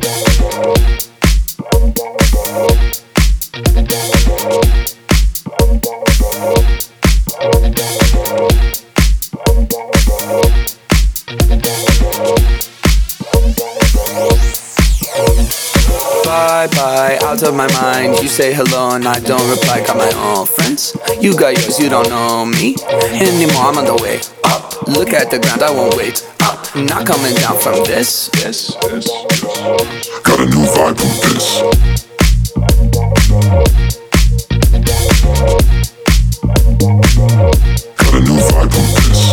Bye-bye, out of my mind. You say hello and I don't reply. Got my own friends, you got yours, you don't know me anymore. I'm on the way up, look at the ground, I won't wait up. Not coming down from this. Got a new vibe with this. Got a new vibe with this.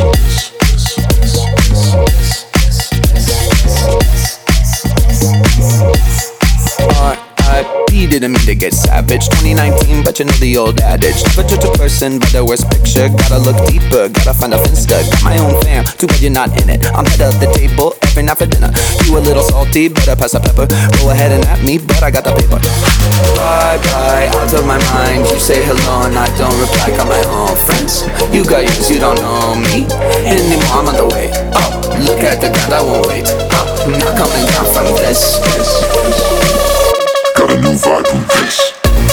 R.I.P. didn't mean to get savage. 2019, but you know the old adage. Never judge a person by the worst picture. Gotta look deeper, gotta find a finsta. Got my own fam, too bad you're not in it. I'm head of the table every night for dinner. You a little salty, better pass the pepper. Go ahead and at me, but I got the paper. Bye-bye, out of my mind. You say hello and I don't reply. Got my own friends, you got yours, you don't know me anymore. I'm on the way up, look at the ground, I won't wait up. Not coming down from this. Got a new vibe with this.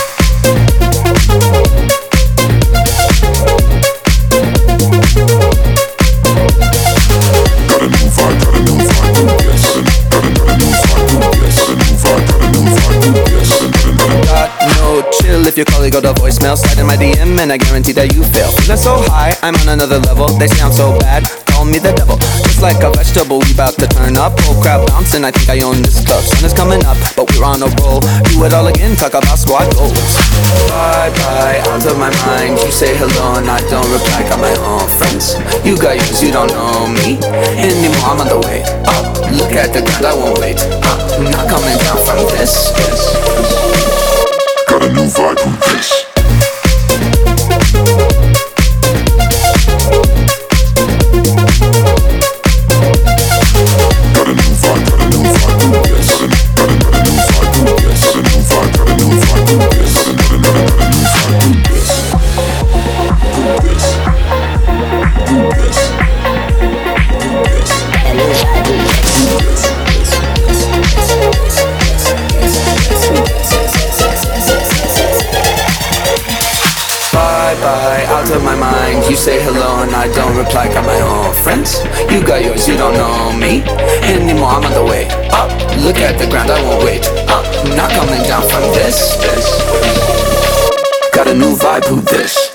Got a new vibe, got a new vibe with this. Got a new vibe with this. Got a new vibe, got a new vibe with this. Got no chill if your colleague got a voicemail. Slide in my DM and I guarantee that you fail. Feeling so high, I'm on another level. They sound so bad, call me the devil. Just like a vegetable, we bout to turn up. Whole crowd bouncing, I think I own this club. Sun is coming up, but we're on a roll. Do it all again, talk about squad goals. Bye-bye, out of my mind. You say hello and I don't reply. Got my own friends, you got yours, you don't know me anymore. I'm on the way up, look at the ground, I won't wait up. Not coming down from this. Got a new vibe with this. Got a new vibe, got a new vibe with this. Got a new vibe with this. Got a new vibe, got a new vibe with this. Got a new vibe with this. With this. A new vibe with this. Bye-bye, out of my mind. You say hello and I don't reply. Got my own friends, you got yours, you don't know me anymore. I'm on the way up, look at the ground, I won't wait up. Not coming down from this. Got a new vibe with this.